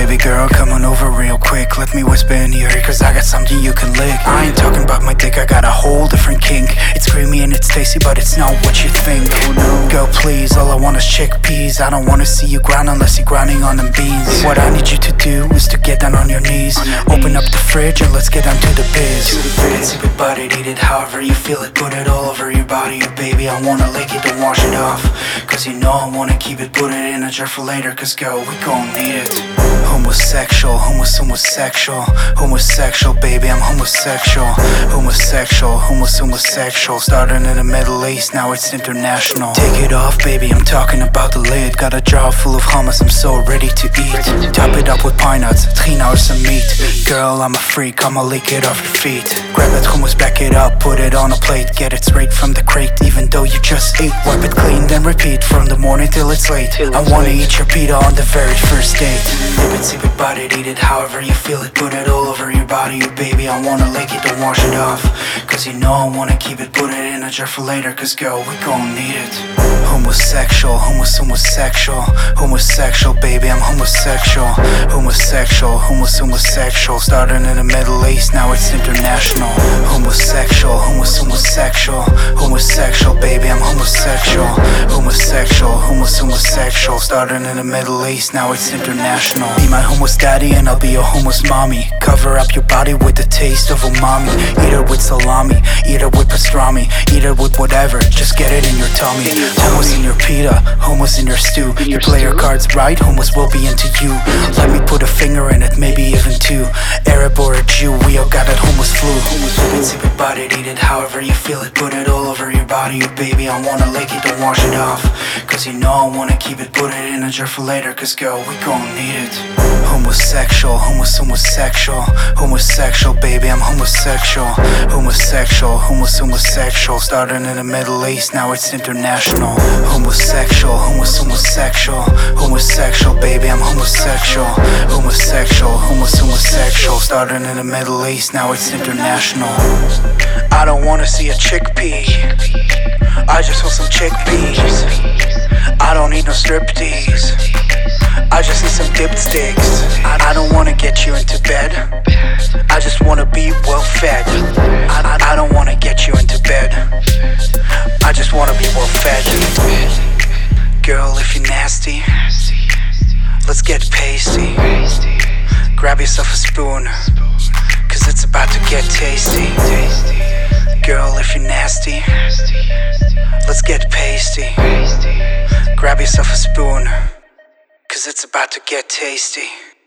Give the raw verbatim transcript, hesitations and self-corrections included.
Baby girl, come on over real quick. Let me whisper in your ear, cause I got something you can lick. I ain't talking about my dick, I got a whole different kink. It's creamy and it's tasty, but it's not what you think. Girl, please, all I want is chickpeas. I don't wanna see you grind unless you're grinding on them beans. What I need you to do is to get down on your knees. Open up the fridge and let's get down to the biz. Sip it, bud it, eat it, however you feel it. Put it all over your body, oh baby, I wanna lick it, don't wash it off. Cause you know I wanna keep it, put it in a jar for later. Cause girl, we gon' need it. Homosexual, homos, homosexual. Homosexual, baby, I'm homosexual. Homosexual, homos, homosexual. Started in the Middle East, now it's international. Take it off, baby, I'm talking about the lid. Got a jar full of hummus, I'm so ready to eat. Top it up with pine nuts, three hours some meat. Girl, I'm a freak, I'ma lick it off your feet. Grab that hummus, back it up, put it on a plate. Get it straight from the crate, even though you just ate. Wipe it clean, then repeat from the morning till it's late. I wanna eat your pita on the very first date. Lip it, sip it, bite it, eat it, however you feel it. Put it all over your body, oh baby, I wanna lick it, don't wash it off. Cause you know I wanna keep it, put it in a jar for later. Cause girl, we gon' need it. Homosexual, homos, homosexual. Homosexual, baby, I'm homosexual. Homosexual, homos, homosexual. Started in the Middle East, now it's international. Homosexual, homos, homosexual. Homosexual, baby, I'm homosexual. Homosexual, homos, homosexual. Started in the Middle East, now it's international. Be my homos daddy and I'll be your homos mommy. Cover up your body with the taste of umami. Eat it with salami, eat it with pastrami. Eat it with whatever, just get it in your tummy. Homos in your pita, homos in your stew. You play your cards right, homos will be into you. Let me put a finger in it, maybe even two. Arab or a Jew, we all got that homos flu. Sip it, bite it, eat it, however you feel it. Put it all over your body, oh baby, I wanna lick it, don't wash it off. Cause you know I wanna keep it, put it in a jar for later. Cause girl, we gon' need it. Homosexual, homos, homosexual. Homosexual, baby, I'm homosexual. Homosexual, homos, homosexual. Started in the Middle East, now it's international. Homosexual, homos, homosexual. Homosexual, baby, I'm homosexual. Homosexual, homos, homosexual. Started in the Middle East, now it's international. I don't wanna see a chickpea, I just want some chickpeas. I don't need no striptease, I just need some dipsticks. I, I don't wanna get you into bed, I just wanna be well fed. I, I, I don't wanna get you into bed, I just wanna be well fed. Girl, if you're nasty, let's get pasty. Grab yourself a spoon, cause it's about to get tasty. Girl, if you're nasty, let's get pasty. Grab yourself a spoon, cause it's about to get tasty.